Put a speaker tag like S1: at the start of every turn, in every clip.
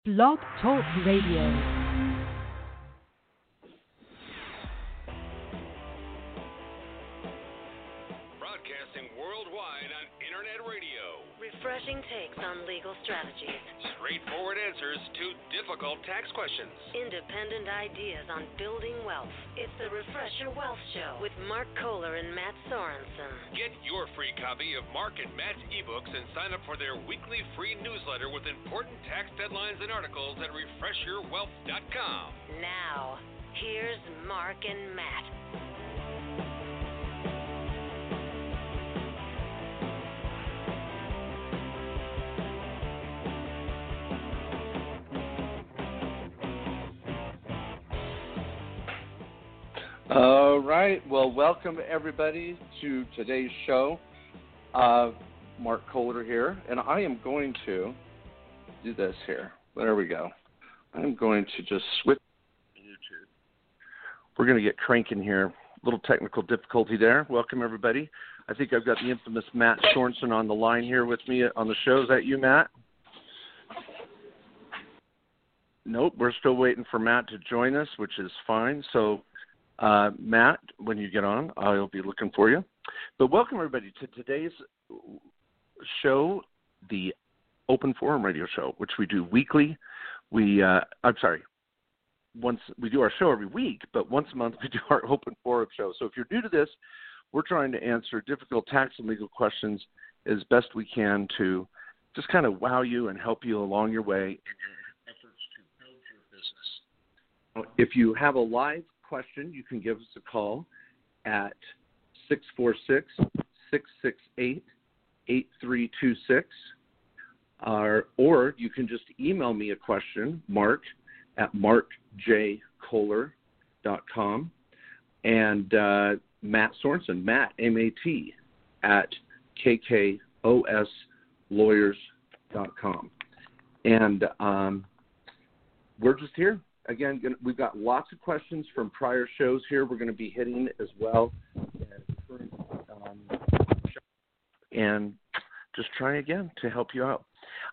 S1: Blog Talk Radio.
S2: Broadcasting worldwide on internet radio.
S3: Refreshing takes on legal strategies.
S2: Straightforward answers to difficult tax questions.
S3: Independent ideas on building wealth. It's the Refresh Your Wealth Show with Mark Kohler and Matt Sorensen.
S2: Get your free copy of Mark and Matt's ebooks and sign up for their weekly free newsletter with important tax deadlines and articles at refreshyourwealth.com.
S3: Now, here's Mark and Matt.
S4: All right. Well, welcome everybody to today's show. Mark Kohler here, and I am going to do this here. There we go. I'm going to just switch to YouTube. We're going to get cranking here. A little technical difficulty there. Welcome everybody. I think I've got the infamous Matt Sorensen on the line here with me on the show. Is that you, Matt? Nope. We're still waiting for Matt to join us, which is fine. So, Matt, when you get on, I'll be looking for you. But welcome, everybody, to today's show, the Open Forum Radio Show, which we do weekly. Once we do our show every week, but once a month we do our Open Forum Show. So if you're new to this, we're trying to answer difficult tax and legal questions as best we can to just kind of wow you and help you along your way in your efforts to build your business. If you have a live question, you can give us a call at 646-668-8326, or you can just email me a question, Mark at markjkohler.com, and Matt Sorensen, Matt, M-A-T, at kkOSlawyers.com. And we're just here. Again, we've got lots of questions from prior shows here we're going to be hitting as well. And just try again to help you out.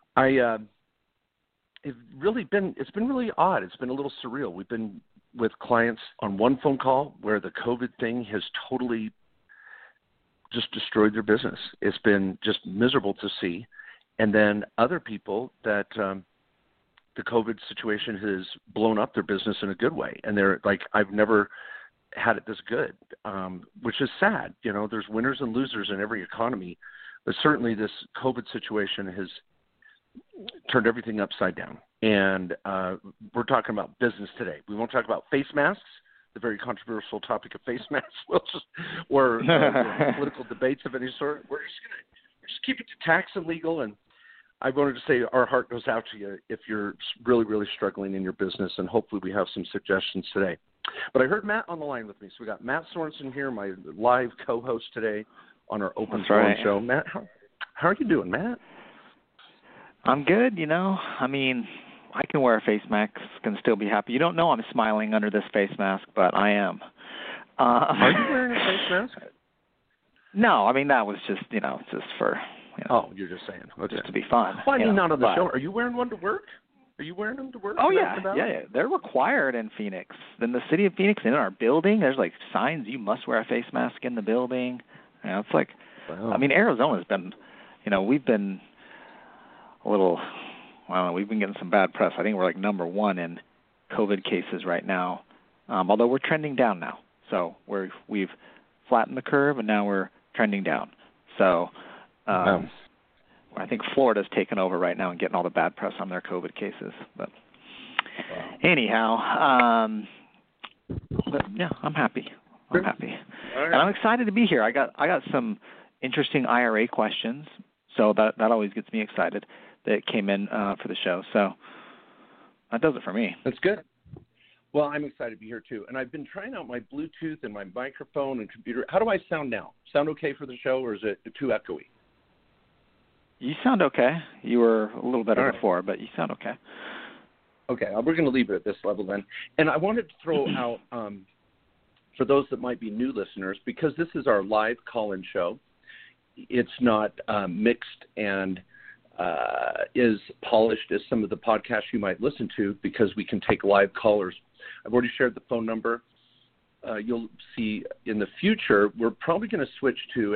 S4: It's been really odd. It's been a little surreal. We've been with clients on one phone call where the COVID thing has totally just destroyed their business. It's been just miserable to see. And then other people that the COVID situation has blown up their business in a good way. And they're like, I've never had it this good, which is sad. You know, there's winners and losers in every economy, but certainly this COVID situation has turned everything upside down. And we're talking about business today. We won't talk about face masks, the very controversial topic of face masks, or political debates of any sort. We're just keep it to tax and legal. And I wanted to say our heart goes out to you if you're really, really struggling in your business, and hopefully we have some suggestions today. But I heard Matt on the line with me, so we got Matt Sorensen here, my live co-host today on our Open Forum show. Matt, how are you doing, Matt?
S5: I'm good, you know. I mean, I can wear a face mask and still be happy. You don't know I'm smiling under this face mask, but I am.
S4: Are you wearing a face mask?
S5: No, I mean, that was just for...
S4: Oh, you're just saying. Okay.
S5: Just to be fun.
S4: Well, I mean, not on the show. Are you wearing one to work? Are you wearing them to work?
S5: Oh, yeah. They're required in Phoenix. In the city of Phoenix, in our building, there's like signs, you must wear a face mask in the building. You know, it's like, wow. I mean, Arizona's been, we've been a little, we've been getting some bad press. I think we're like number one in COVID cases right now, although we're trending down now. So we've flattened the curve, and now we're trending down. So... I think Florida's taken over right now and getting all the bad press on their COVID cases. But anyhow, yeah, I'm happy. I'm happy, and I'm excited to be here. I got some interesting IRA questions, so that always gets me excited. That came in for the show, so that does it for me.
S4: That's good. Well, I'm excited to be here too, and I've been trying out my Bluetooth and my microphone and computer. How do I sound now? Sound okay for the show, or is it too echoey?
S5: You sound okay. You were a little better before, but you sound okay.
S4: Okay, we're going to leave it at this level then. And I wanted to throw out, for those that might be new listeners, because this is our live call-in show, it's not mixed and is polished as some of the podcasts you might listen to because we can take live callers. I've already shared the phone number. You'll see in the future, we're probably going to switch to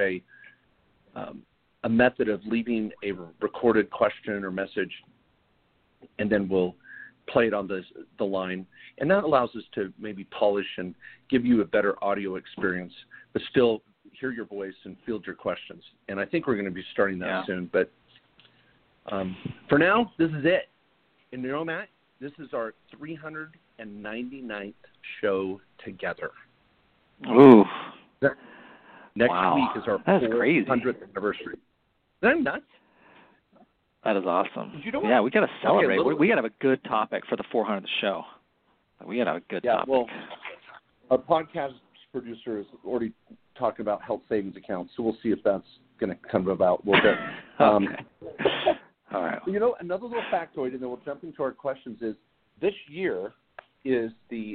S4: a method of leaving a recorded question or message, and then we'll play it on the line. And that allows us to maybe polish and give you a better audio experience, but still hear your voice and field your questions. And I think we're going to be starting that soon. But for now, this is it. And you know, Matt, this is our 399th show together.
S5: Ooh.
S4: Next week is our 400th anniversary. Isn't that nuts?
S5: That is awesome.
S4: You know what?
S5: Yeah, we got to celebrate. We got to have a good topic for the 400th show. We got to have a good topic.
S4: Well, our podcast producer is already talking about health savings accounts, so we'll see if that's going to come about a little bit.
S5: Okay. All right.
S4: You know, another little factoid, and then we'll jump into our questions, is this year is the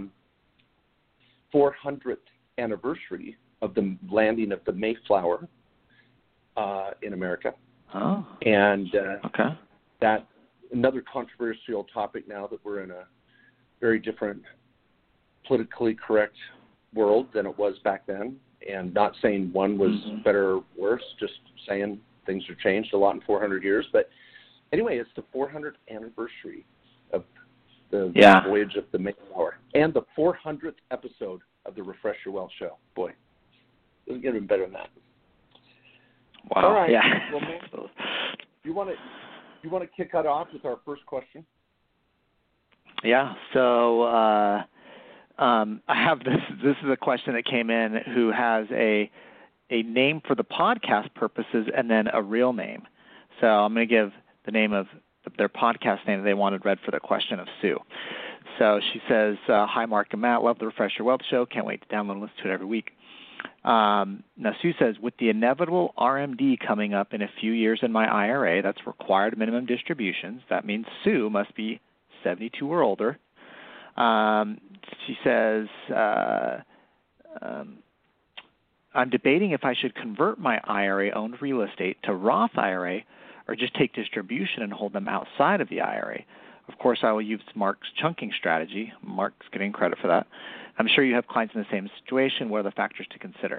S4: 400th anniversary of the landing of the Mayflower in America.
S5: Oh.
S4: And that's another controversial topic now that we're in a very different politically correct world than it was back then. And not saying one was better or worse, just saying things have changed a lot in 400 years. But anyway, it's the 400th anniversary of the voyage of the Mayflower and the 400th episode of the Refresh Your Wealth Show. Boy, it doesn't get even better than that.
S5: Wow.
S4: All right.
S5: Yeah.
S4: Well, man, you want to kick it off with our first question?
S5: Yeah. So I have this. This is a question that came in who has a name for the podcast purposes and then a real name. So I'm going to give the name of their podcast name that they wanted read for the question of Sue. So she says, "Hi, Mark and Matt. Love the Refresh Your Wealth Show. Can't wait to download and listen to it every week." Now, Sue says, with the inevitable RMD coming up in a few years in my IRA, that's required minimum distributions. That means Sue must be 72 or older. She says, I'm debating if I should convert my IRA-owned real estate to Roth IRA or just take distribution and hold them outside of the IRA. Of course, I will use Mark's chunking strategy. Mark's getting credit for that. I'm sure you have clients in the same situation. What are the factors to consider?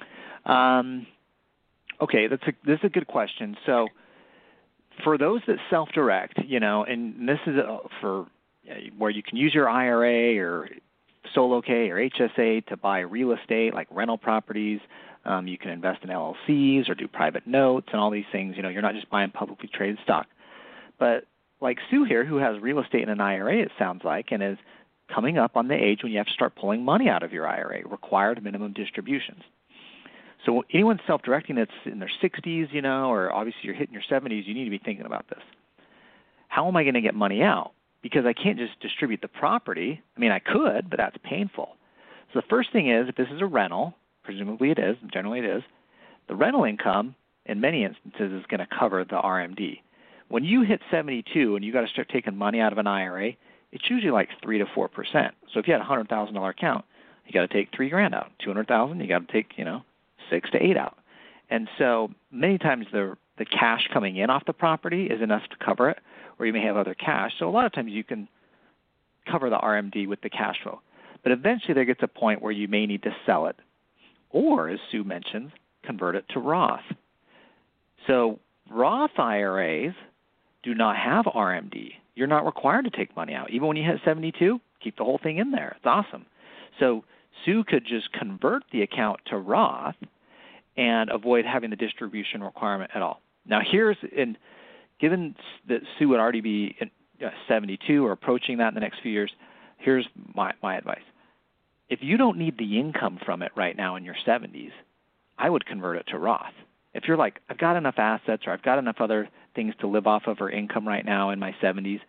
S5: Okay, this is a good question. So for those that self-direct, and this is for where you can use your IRA or Solo K or HSA to buy real estate like rental properties. You can invest in LLCs or do private notes and all these things. You're not just buying publicly traded stock. But like Sue here, who has real estate in an IRA, it sounds like, and is coming up on the age when you have to start pulling money out of your IRA, required minimum distributions. So anyone self-directing that's in their 60s, or obviously you're hitting your 70s, you need to be thinking about this. How am I going to get money out? Because I can't just distribute the property. I mean, I could, but that's painful. So the first thing is, if this is a rental, presumably it is, generally it is, the rental income in many instances is going to cover the RMD. When you hit 72 and you got to start taking money out of an IRA, it's usually like 3 to 4%. So if you had a $100,000 account, you got to take $3,000 out. $200,000, you got to take 6 to 8 out. And so many times the cash coming in off the property is enough to cover it, or you may have other cash. So a lot of times you can cover the RMD with the cash flow. But eventually there gets a point where you may need to sell it, or as Sue mentions, convert it to Roth. So Roth IRAs do not have RMD. You're not required to take money out. Even when you hit 72, keep the whole thing in there. It's awesome. So Sue could just convert the account to Roth and avoid having the distribution requirement at all. Now given that Sue would already be 72 or approaching that in the next few years, here's my advice. If you don't need the income from it right now in your 70s, I would convert it to Roth. If you're like, I've got enough assets or I've got enough other things to live off of or income right now in my 70s,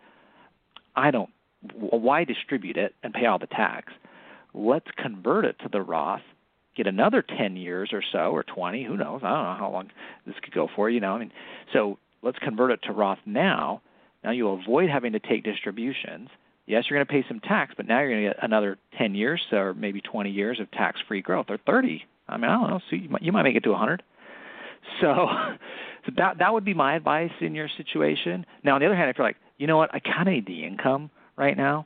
S5: why distribute it and pay all the tax? Let's convert it to the Roth, get another 10 years or so, or 20, who knows? I don't know how long this could go for, So let's convert it to Roth now. Now you'll avoid having to take distributions. Yes, you're going to pay some tax, but now you're going to get another 10 years or maybe 20 years of tax-free growth, or 30. I don't know. So you might make it to 100. So that would be my advice in your situation. Now, on the other hand, if you're like, you know what, I kind of need the income right now,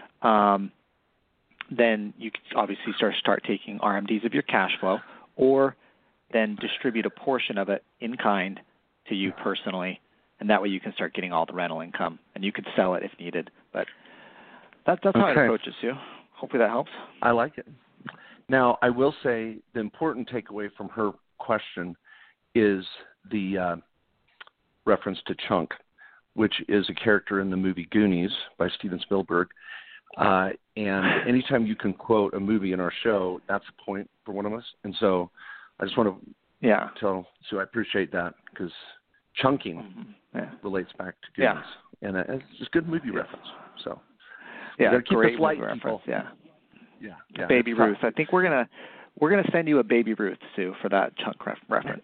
S5: then you could obviously start taking RMDs of your cash flow, or then distribute a portion of it in kind to you personally, and that way you can start getting all the rental income, and you could sell it if needed. But that's how I'd approach it, Sue. Hopefully that helps.
S4: I like it. Now, I will say the important takeaway from her question is the reference to Chunk, which is a character in the movie Goonies by Steven Spielberg. And anytime you can quote a movie in our show, that's a point for one of us. And so I just want to tell Sue I appreciate that, because chunking relates back to Goonies. Yeah. And it's just a good movie reference. So
S5: yeah,
S4: got to keep
S5: great
S4: this light,
S5: reference.
S4: people.
S5: Yeah. Baby Ruth. I think we're gonna send you a Baby Ruth, Sue, for that Chunk reference.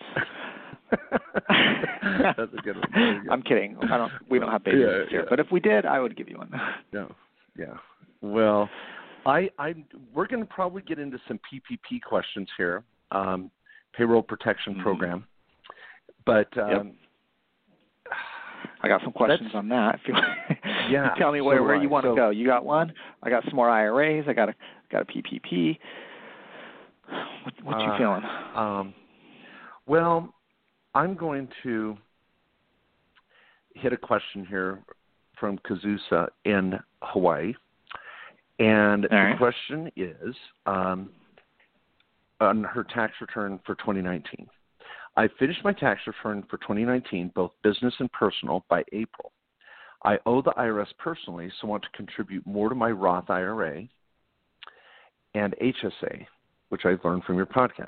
S4: That's a good one.
S5: I'm kidding. We don't have Baby Ruth here, but if we did, I would give you one.
S4: Yeah. Well, we're going to probably get into some PPP questions here, payroll protection program. But I
S5: got some questions on that. If you tell me where you want to go. You got one? I got some more IRAs. I got a PPP. What you feeling?
S4: Well, I'm going to hit a question here from Kazusa in Hawaii. And the question is on her tax return for 2019. I finished my tax return for 2019, both business and personal, by April. I owe the IRS personally, so want to contribute more to my Roth IRA and HSA, which I've learned from your podcast.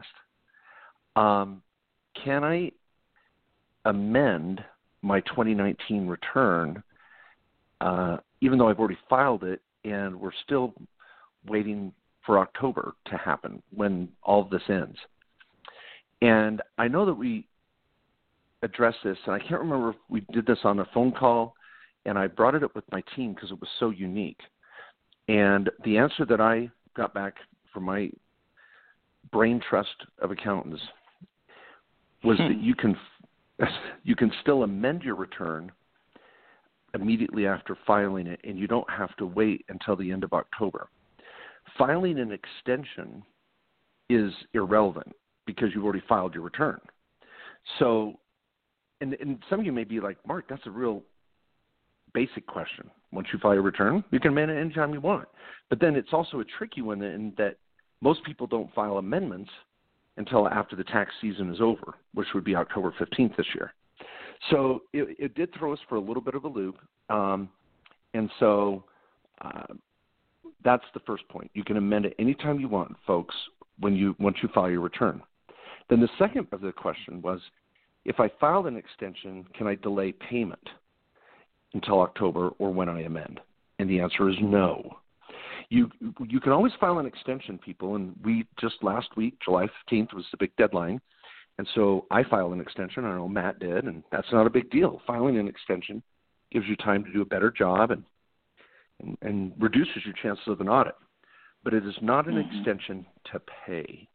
S4: Can I amend my 2019 return, even though I've already filed it, and we're still waiting for October to happen when all of this ends? And I know that we addressed this, and I can't remember if we did this on a phone call, and I brought it up with my team because it was so unique. And the answer that I got back from my brain trust of accountants was that you can still amend your return immediately after filing it, and you don't have to wait until the end of October. Filing an extension is irrelevant because you've already filed your return. So, and some of you may be like, Mark, that's a real basic question. Once you file your return, you can amend it anytime you want. But then it's also a tricky one in that most people don't file amendments until after the tax season is over, which would be October 15th this year. So it did throw us for a little bit of a loop. And so that's the first point. You can amend it anytime you want, folks, once you file your return. Then the second of the question was, if I filed an extension, can I delay payment until October or when I amend? And the answer is no. You can always file an extension, people, and we just last week, July 15th, was the big deadline. And so I filed an extension. I know Matt did, and that's not a big deal. Filing an extension gives you time to do a better job and reduces your chances of an audit. But it is not an extension to pay.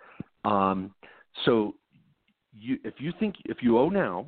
S4: So if you owe now,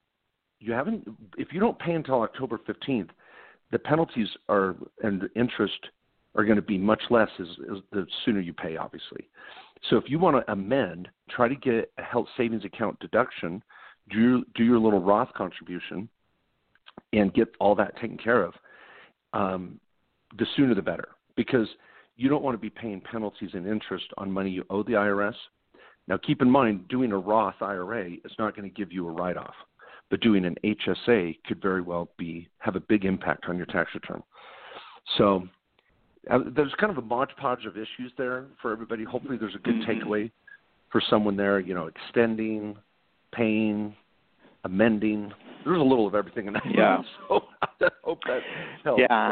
S4: if you don't pay until October 15th, the penalties and the interest are going to be much less as the sooner you pay, obviously. So if you want to amend, try to get a health savings account deduction, do your little Roth contribution, and get all that taken care of. The sooner the better, because you don't want to be paying penalties and interest on money you owe the IRS. Now, keep in mind, doing a Roth IRA is not going to give you a write-off, but doing an HSA could very well have a big impact on your tax return. So there's kind of a hodgepodge of issues there for everybody. Hopefully there's a good takeaway for someone there, extending, paying, amending. There's a little of everything in that.
S5: Yeah.
S4: So I hope that helps.
S5: Yeah.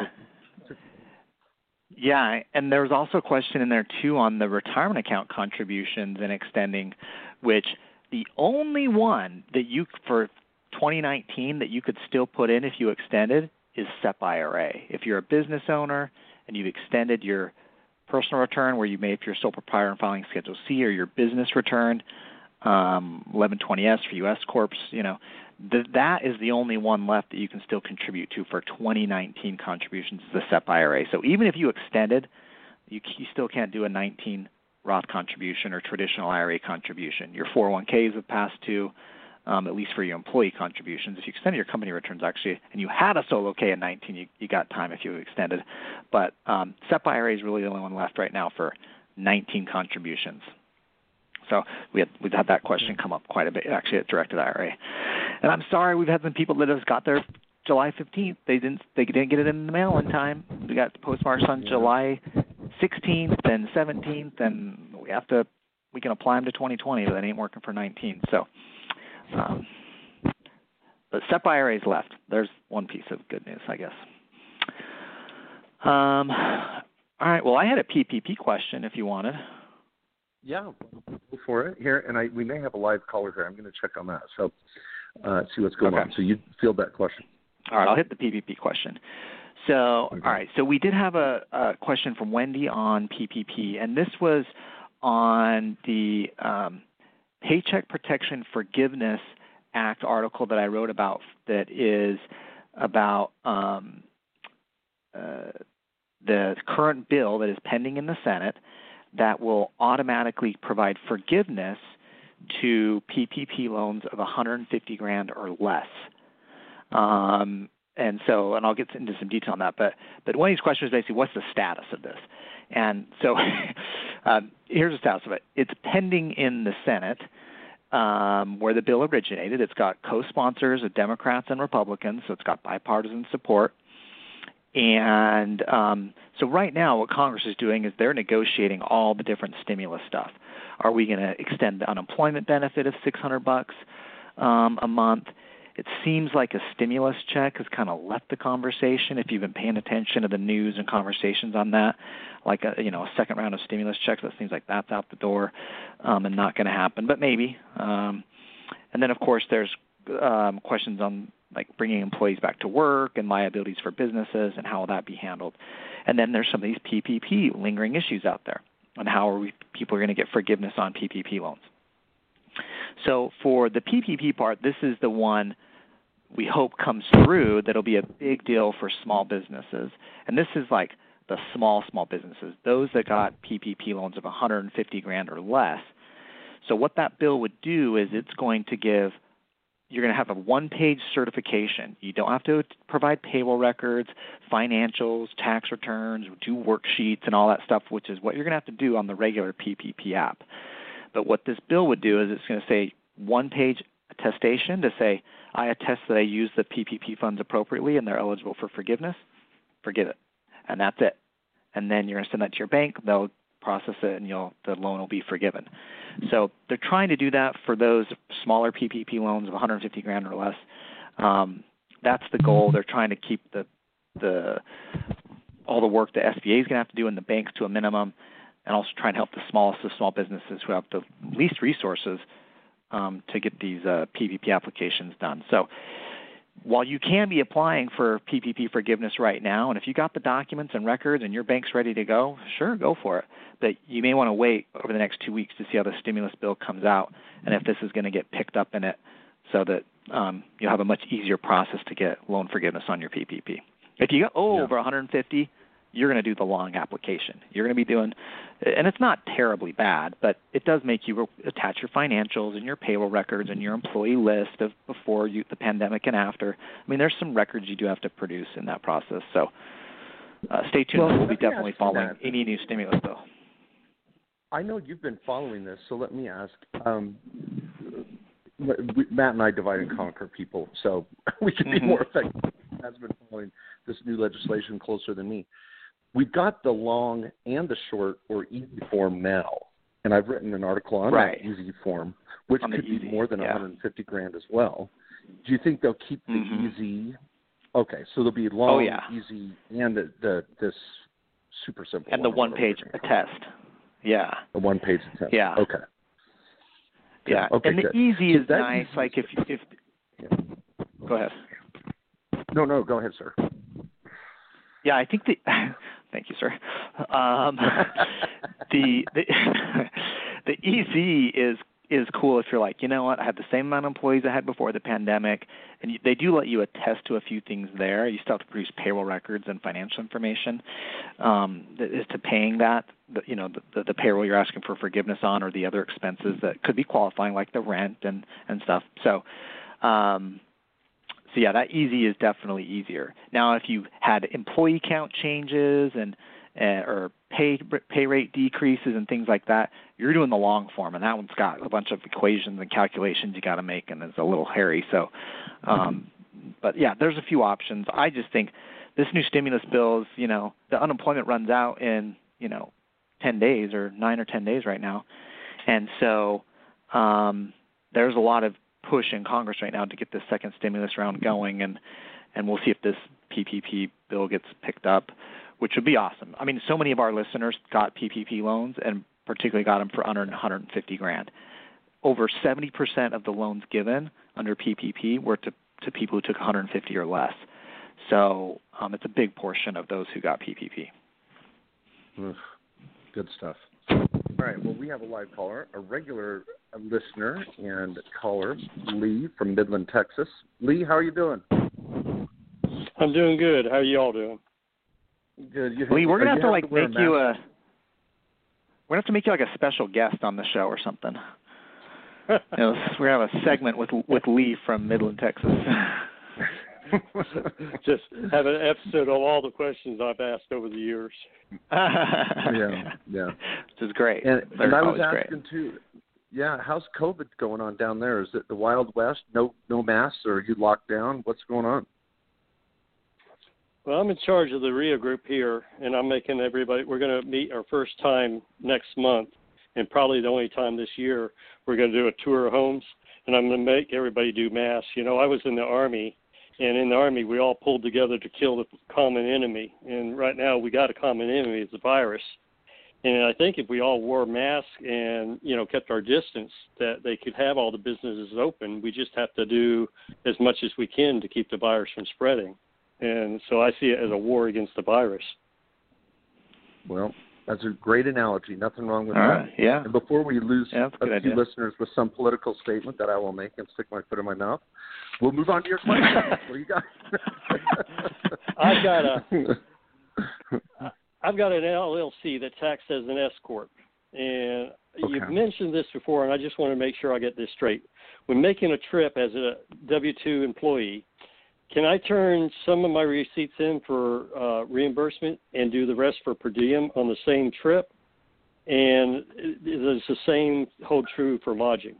S5: Yeah, and there's also a question in there, too, on the retirement account contributions and extending, which the only one that for 2019 that you could still put in if you extended is SEP IRA. If you're a business owner and you've extended your personal return, where you may, if you're a sole proprietor and filing Schedule C, or your business return, 1120S for U.S. Corps, that is the only one left that you can still contribute to for 2019 contributions to the SEP IRA. So even if you extended, you still can't do a 19 Roth contribution or traditional IRA contribution. Your 401ks have passed to, at least for your employee contributions. If you extended your company returns, actually, and you had a solo K in 19, you got time if you extended. But SEP IRA is really the only one left right now for 19 contributions. So we've had that question come up quite a bit, actually, at Directed IRA. And I'm sorry, we've had some people that have got their July 15th. They didn't get it in the mail in time. We got postmarks on July 16th and 17th, and we can apply them to 2020, but that ain't working for 19. So, but SEP IRA is left. There's one piece of good news, I guess. All right. Well, I had a PPP question if you wanted.
S4: Yeah, go for it here, and we may have a live caller here. I'm going to check on that. So, see what's going on. So you field that question.
S5: All right, I'll hit the PPP question. So, All right. So we did have a question from Wendy on PPP, and this was on the Paycheck Protection Forgiveness Act article that I wrote about. That is about the current bill that is pending in the Senate that will automatically provide forgiveness to PPP loans of $150,000 or less. And I'll get into some detail on that. But one of these questions is basically, what's the status of this? And so here's the status of it. It's pending in the Senate, where the bill originated. It's got co-sponsors of Democrats and Republicans, so it's got bipartisan support. And so right now what Congress is doing is they're negotiating all the different stimulus stuff. Are we going to extend the unemployment benefit of $600 a month? It seems like a stimulus check has kind of left the conversation. If you've been paying attention to the news and conversations on that, like a second round of stimulus checks, that seems like that's out the door and not going to happen, but maybe. And then, of course, there's questions on like bringing employees back to work and liabilities for businesses and how will that be handled. And then there's some of these PPP lingering issues out there on how people are going to get forgiveness on PPP loans. So for the PPP part, this is the one we hope comes through that'll be a big deal for small businesses. And this is like the small businesses, those that got PPP loans of $150,000 or less. So what that bill would do is it's going to give you're going to have a one-page certification. You don't have to provide payroll records, financials, tax returns, do worksheets, and all that stuff, which is what you're going to have to do on the regular PPP app. But what this bill would do is it's going to say one-page attestation to say, I attest that I use the PPP funds appropriately and they're eligible for forgiveness. Forgive it. And that's it. And then you're going to send that to your bank. They'll process it, and the loan will be forgiven. So they're trying to do that for those smaller PPP loans of $150,000 or less. That's the goal. They're trying to keep all the work the SBA is going to have to do and the banks to a minimum, and also try and help the smallest of small businesses who have the least resources to get these PPP applications done. So while you can be applying for PPP forgiveness right now, and if you got the documents and records and your bank's ready to go, sure, go for it. But you may want to wait over the next 2 weeks to see how the stimulus bill comes out and if this is going to get picked up in it so that you'll have a much easier process to get loan forgiveness on your PPP. If you go over 150, you're going to do the long application. You're going to be doing, and it's not terribly bad, but it does make you attach your financials and your payroll records and your employee list of before the pandemic and after. I mean, there's some records you do have to produce in that process. So stay tuned. We'll be definitely following any new stimulus bill.
S4: I know you've been following this, so let me ask. Matt and I divide and conquer people, so we can be more effective. Has been following this new legislation closer than me. We've got the long and the short or easy form now, and I've written an article on that easy form, which could be more than $150,000 as well. Do you think they'll keep the easy? Okay, so there'll be long, easy, and this super simple
S5: and the one-page attest. Yeah,
S4: the one-page attest.
S5: Yeah.
S4: Okay.
S5: Yeah,
S4: okay,
S5: and the easy is nice. Like if go ahead.
S4: No, go ahead, sir.
S5: Yeah, I think thank you, sir. The easy is cool if you're like, you know what, I have the same amount of employees I had before the pandemic, and they do let you attest to a few things there. You still have to produce payroll records and financial information as to paying that, the payroll you're asking for forgiveness on, or the other expenses that could be qualifying, like the rent and stuff. So yeah, that easy is definitely easier. Now, if you had employee count changes or pay rate decreases and things like that, you're doing the long form, and that one's got a bunch of equations and calculations you got to make, and it's a little hairy. So, but yeah, there's a few options. I just think this new stimulus bill is, the unemployment runs out in 10 days or 9 or 10 days right now, and so there's a lot of push in Congress right now to get this second stimulus round going, and we'll see if this PPP bill gets picked up, which would be awesome. I mean, so many of our listeners got PPP loans, and particularly got them for under $150,000. Over 70% of the loans given under PPP were to people who took $150,000 or less. So it's a big portion of those who got PPP.
S4: Good stuff. All right, well, we have a live caller, a regular listener and caller, Lee from Midland, Texas. Lee, how are you doing?
S6: I'm doing good. How are you all doing?
S4: Good.
S5: Lee, we're gonna have to make you we're gonna have to make you like a special guest on the show or something. We're gonna have a segment with Lee from Midland, Texas.
S6: Just have an episode of all the questions I've asked over the years.
S4: Yeah.
S5: Which is great.
S4: And I was asking too. Yeah, how's COVID going on down there? Is it the Wild West? No masks, or are you locked down? What's going on?
S6: Well, I'm in charge of the RIA group here, and I'm making everybody. We're going to meet our first time next month, and probably the only time this year. We're going to do a tour of homes, and I'm going to make everybody do masks. I was in the Army, and in the Army we all pulled together to kill the common enemy. And right now we got a common enemy, it's the virus. And I think if we all wore masks and kept our distance, that they could have all the businesses open. We just have to do as much as we can to keep the virus from spreading. And so I see it as a war against the virus.
S4: Well, that's a great analogy. Nothing wrong with
S5: all
S4: that.
S5: Right, yeah.
S4: And before we lose a
S5: few
S4: few listeners with some political statement that I will make and stick my foot in my mouth, we'll move on to your question. What do you got?
S6: I've got an LLC that taxed as an S corp, and you've mentioned this before, and I just want to make sure I get this straight. When making a trip as a W-2 employee, can I turn some of my receipts in for reimbursement and do the rest for per diem on the same trip? And does the same hold true for lodging?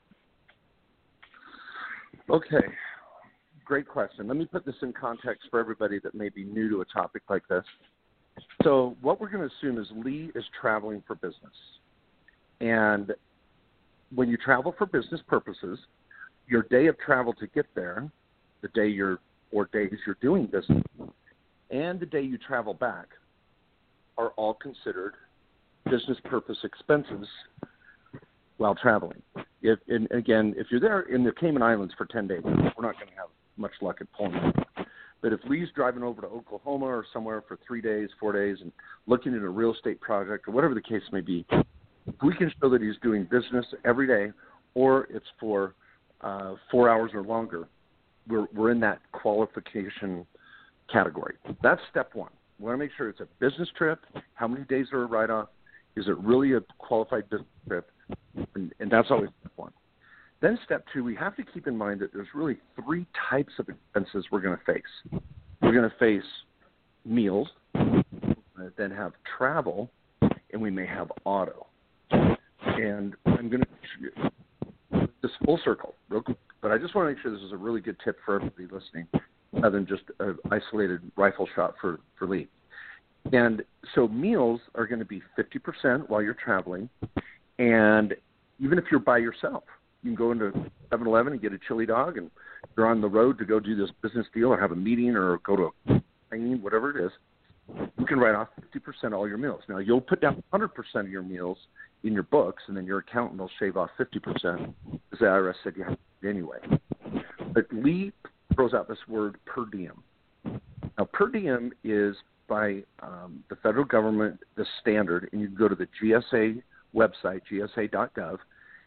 S4: Okay, great question. Let me put this in context for everybody that may be new to a topic like this. So what we're going to assume is Lee is traveling for business. And when you travel for business purposes, your day of travel to get there, the day days you're doing business, and the day you travel back are all considered business purpose expenses while traveling. If you're there in the Cayman Islands for 10 days, we're not going to have much luck at pulling it. But if Lee's driving over to Oklahoma or somewhere for 3 days, 4 days, and looking at a real estate project or whatever the case may be, if we can show that he's doing business every day, or it's for 4 hours or longer, we're in that qualification category. That's step one. We want to make sure it's a business trip. How many days are a write-off? Is it really a qualified business trip? And that's always step one. Then step two, we have to keep in mind that there's really 3 types of expenses we're going to face. We're going to face meals, then have travel, and we may have auto. And I'm going to this full circle real quick, but I just want to make sure this is a really good tip for everybody listening, rather than just an isolated rifle shot for Lee. And so meals are going to be 50% while you're traveling, and even if you're by yourself, you can go into 7-Eleven and get a chili dog, and you're on the road to go do this business deal or have a meeting or go to a training, whatever it is, you can write off 50% of all your meals. Now, you'll put down 100% of your meals in your books, and then your accountant will shave off 50%, because the IRS said you have to do it anyway. But Lee throws out this word per diem. Now, per diem is by the federal government, the standard, and you can go to the GSA website, gsa.gov,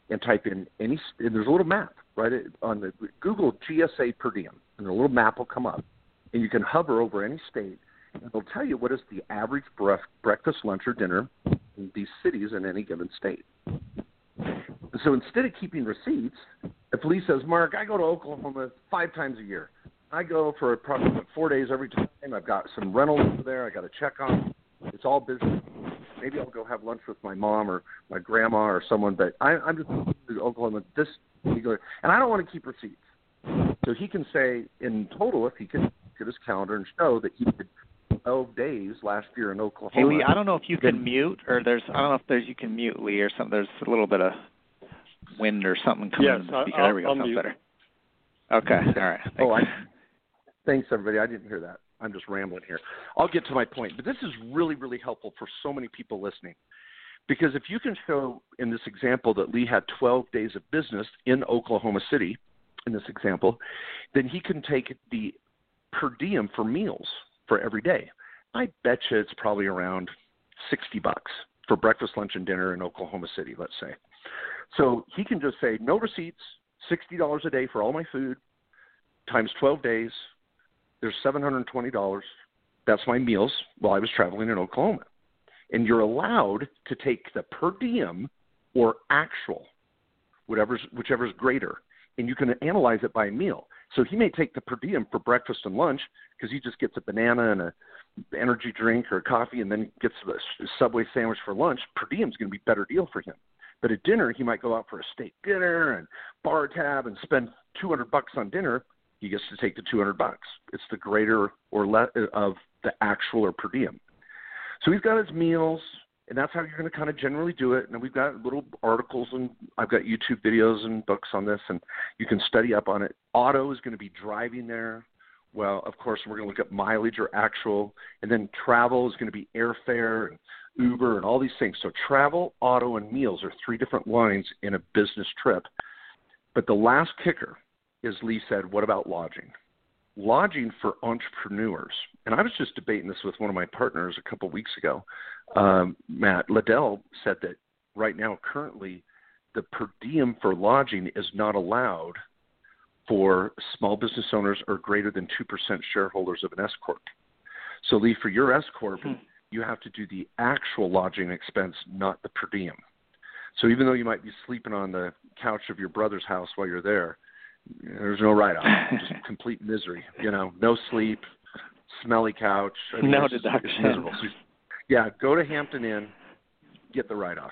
S4: and type in and there's a little map right on the Google GSA per diem, and a little map will come up, and you can hover over any state, and it'll tell you what is the average breakfast, lunch, or dinner in these cities in any given state. So instead of keeping receipts, if Lee says, Mark, I go to Oklahoma 5 times a year. I go for approximately 4 days every time. I've got some rentals over there. I got to check on. It's all business. Maybe I'll go have lunch with my mom or my grandma or someone, but I'm just going to Oklahoma this week, and I don't want to keep receipts. So he can say in total, if he can get his calendar and show that he did 12 days last year in Oklahoma.
S5: Hey, Lee, I don't know if you can mute, or you can mute, Lee, or something. There's a little bit of wind or something coming in the speaker. There we go. Sounds better. Okay. All right.
S4: Thanks, everybody. I didn't hear that. I'm just rambling here. I'll get to my point. But this is really, really helpful for so many people listening. Because if you can show in this example that Lee had 12 days of business in Oklahoma City, in this example, then he can take the per diem for meals for every day. I bet you it's probably around $60 for breakfast, lunch, and dinner in Oklahoma City, let's say. So he can just say, no receipts, $60 a day for all my food, times 12 days. There's $720. That's my meals while I was traveling in Oklahoma. And you're allowed to take the per diem or actual, whichever's greater, and you can analyze it by meal. So he may take the per diem for breakfast and lunch because he just gets a banana and an energy drink or coffee and then gets a Subway sandwich for lunch. Per diem is going to be a better deal for him. But at dinner, he might go out for a steak dinner and bar tab and spend $200 on dinner. He gets to take the $200. It's the greater or less of the actual or per diem. So he's got his meals, and that's how you're going to kind of generally do it. And we've got little articles, and I've got YouTube videos and books on this, and you can study up on it. Auto is going to be driving there. Well, of course, we're going to look at mileage or actual, and then travel is going to be airfare and Uber and all these things. So travel, auto, and meals are 3 different lines in a business trip. But the last kicker is Lee said, what about lodging? Lodging for entrepreneurs. And I was just debating this with one of my partners a couple of weeks ago. Matt Liddell said that right now, currently, the per diem for lodging is not allowed for small business owners or greater than 2% shareholders of an S Corp. So, Lee, for your S Corp, you have to do the actual lodging expense, not the per diem. So even though you might be sleeping on the couch of your brother's house while you're there, there's no write-off. Just complete misery. No sleep, smelly couch.
S5: No deduction.
S4: It's miserable. So, yeah, go to Hampton Inn, get the write-off.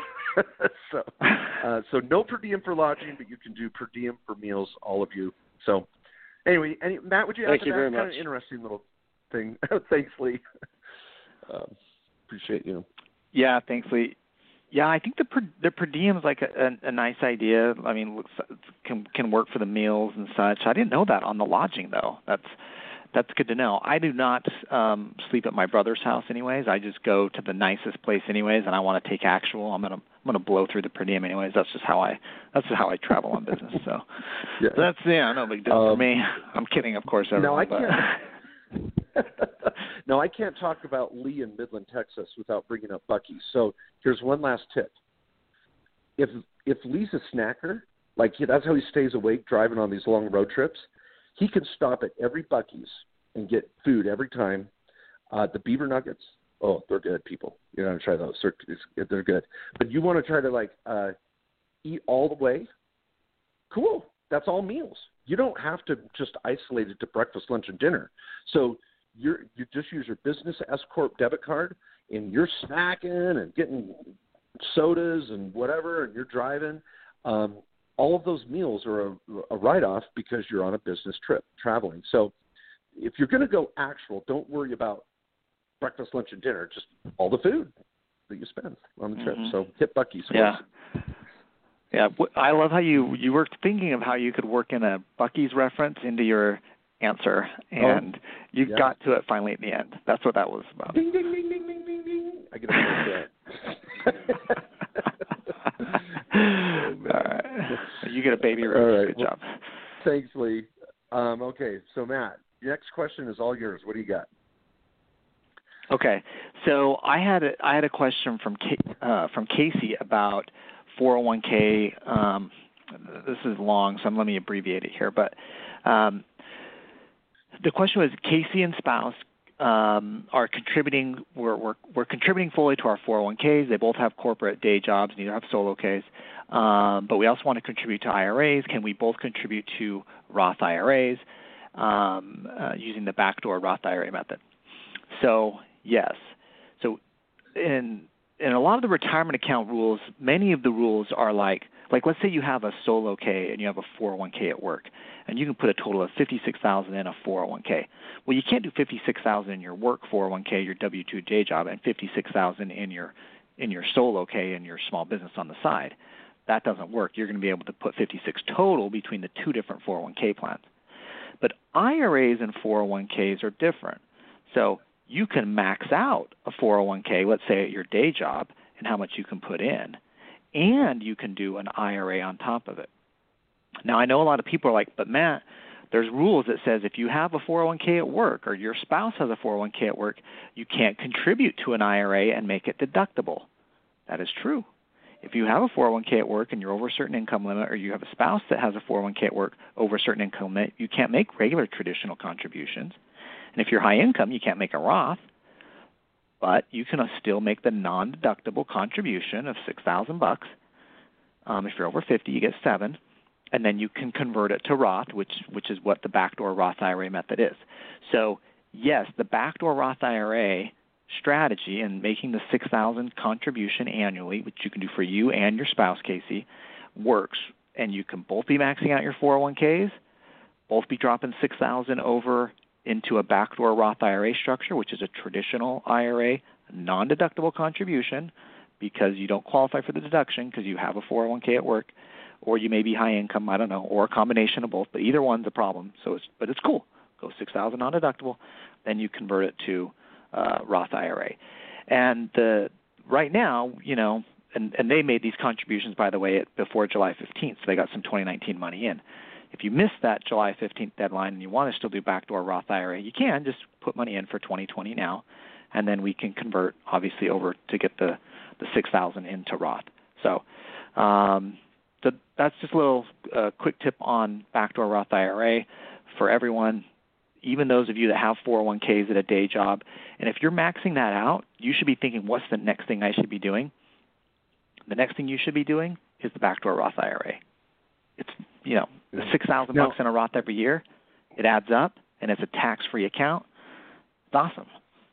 S4: So no per diem for lodging, but you can do per diem for meals, all of you. So anyway, Matt, would you add to that?
S6: Very much.
S4: Kind of interesting little thing. Thanks, Lee. Appreciate you.
S5: Yeah, thanks, Lee. Yeah, I think the per diem is like a nice idea. I mean, can work for the meals and such. I didn't know that on the lodging though. That's good to know. I do not sleep at my brother's house anyways. I just go to the nicest place anyways, and I want to take actual. I'm gonna blow through the per diem anyways. That's just how I travel on business. So
S4: yeah.
S5: That's no big deal for me. I'm kidding, of course. Everyone,
S4: no, I can't. No, I can't talk about Lee in Midland, Texas, without bringing up Buc-ee's. So here's one last tip. If Lee's a snacker, like that's how he stays awake driving on these long road trips, he can stop at every Buc-ee's and get food every time. The beaver nuggets, they're good, people. You want to try those. They're good. But you want to try to eat all the way? Cool. That's all meals. You don't have to just isolate it to breakfast, lunch, and dinner. So you just use your business S Corp debit card, and you're snacking and getting sodas and whatever, and you're driving. All of those meals are a write-off because you're on a business trip traveling. So if you're going to go actual, don't worry about breakfast, lunch, and dinner. Just all the food that you spend on the trip. So hit Buc-ee's.
S5: Yeah. Yeah, I love how you were thinking of how you could work in a Buc-ee's reference into your answer, and you got to it finally at the end. That's what that was about.
S4: Ding, ding, ding, ding, ding, ding, ding. I get a that.
S5: All right. You get a baby roast.
S4: All right.
S5: Good job.
S4: Thanks, Lee. Okay, so Matt, your next question is all yours. What do you got?
S5: Okay, so I had a question from Casey about 401k. This is long, so let me abbreviate it here. But the question was, Casey and spouse are contributing. We're contributing fully to our 401ks. They both have corporate day jobs. Neither have solo Ks. But we also want to contribute to IRAs. Can we both contribute to Roth IRAs using the backdoor Roth IRA method? So yes. So in a lot of the retirement account rules, many of the rules are like let's say you have a solo K and you have a 401k at work, and you can put a total of $56,000 in a 401k. Well, you can't do $56,000 in your work 401k, your W-2 day job, and $56,000 in your solo K and your small business on the side. That doesn't work. You're going to be able to put $56,000 total between the two different 401k plans. But IRAs and 401ks are different. So you can max out a 401k, let's say at your day job, and how much you can put in, and you can do an IRA on top of it. Now, I know a lot of people are like, but Matt, there's rules that says if you have a 401k at work or your spouse has a 401k at work, you can't contribute to an IRA and make it deductible. That is true. If you have a 401k at work and you're over a certain income limit, or you have a spouse that has a 401k at work over a certain income limit, you can't make regular traditional contributions. And if you're high income, you can't make a Roth, but you can still make the non-deductible contribution of $6,000. If you're over 50, you get $7,000, and then you can convert it to Roth, which is what the backdoor Roth IRA method is. So yes, the backdoor Roth IRA strategy and making the $6,000 contribution annually, which you can do for you and your spouse, Casey, works. And you can both be maxing out your 401ks, both be dropping $6,000 over into a backdoor Roth IRA structure, which is a traditional IRA, non-deductible contribution, because you don't qualify for the deduction because you have a 401k at work, or you may be high income, I don't know, or a combination of both. But either one's a problem. But it's cool. Go $6,000 non-deductible, then you convert it to Roth IRA. And right now, and they made these contributions, by the way, before July 15th, so they got some 2019 money in. If you missed that July 15th deadline and you want to still do backdoor Roth IRA, you can just put money in for 2020 now, and then we can convert, obviously, over to get the $6,000 into Roth. So that's just a little quick tip on backdoor Roth IRA for everyone, even those of you that have 401ks at a day job. And if you're maxing that out, you should be thinking, what's the next thing I should be doing? The next thing you should be doing is the backdoor Roth IRA. It's, the $6,000 in a Roth every year. It adds up, and it's a tax-free account. It's awesome.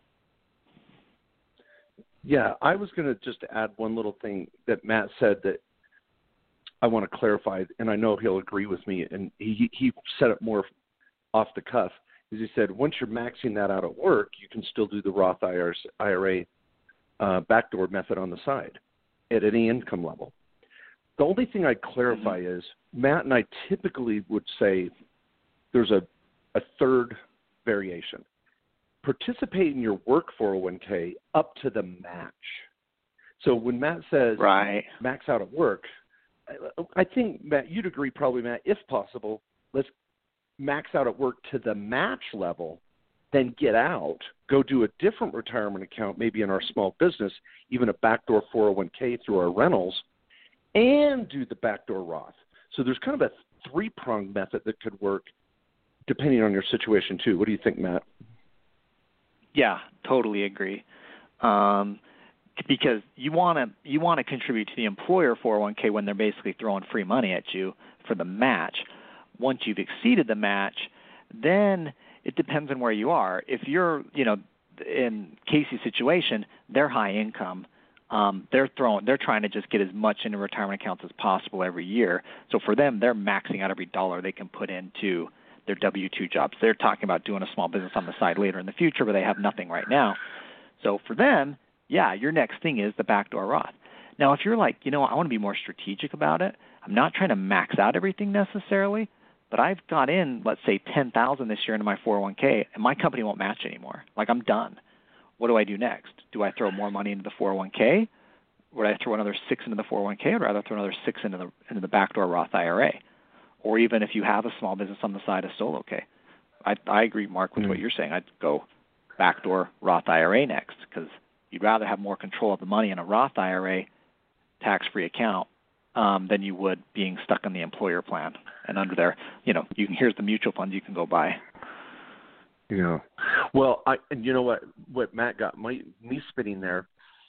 S4: Yeah, I was going to just add one little thing that Matt said that I want to clarify, and I know he'll agree with me, and he said it more off the cuff, is he said once you're maxing that out at work, you can still do the Roth IRA backdoor method on the side at any income level. The only thing I'd clarify is Matt and I typically would say there's a third variation. Participate in your work 401k up to the match. So when Matt says max out at work, I think, Matt, you'd agree probably, Matt, if possible, let's max out at work to the match level, then get out, go do a different retirement account, maybe in our small business, even a backdoor 401k through our rentals, and do the backdoor Roth. So there's kind of a three-pronged method that could work depending on your situation too. What do you think, Matt?
S5: Yeah, totally agree. Because you want to contribute to the employer 401k when they're basically throwing free money at you for the match. Once you've exceeded the match, then it depends on where you are. If you're, in Casey's situation, they're high income. They're trying to just get as much into retirement accounts as possible every year. So for them, they're maxing out every dollar they can put into their W-2 jobs. They're talking about doing a small business on the side later in the future, but they have nothing right now. So for them, yeah, your next thing is the backdoor Roth. Now, if you're like, I want to be more strategic about it, I'm not trying to max out everything necessarily, but I've got in, let's say, $10,000 this year into my 401k, and my company won't match anymore. Like, I'm done. What do I do next? Do I throw more money into the 401k? Would I throw another $6,000 into the 401k, or would I rather throw another $6,000 into the backdoor Roth IRA? Or even if you have a small business on the side, a solo K. I agree, Mark, with what you're saying. I'd go backdoor Roth IRA next, because you'd rather have more control of the money in a Roth IRA tax-free account than you would being stuck in the employer plan. And under there, here's the mutual funds you can go buy.
S4: Yeah. Well, and you know what Matt got me spinning there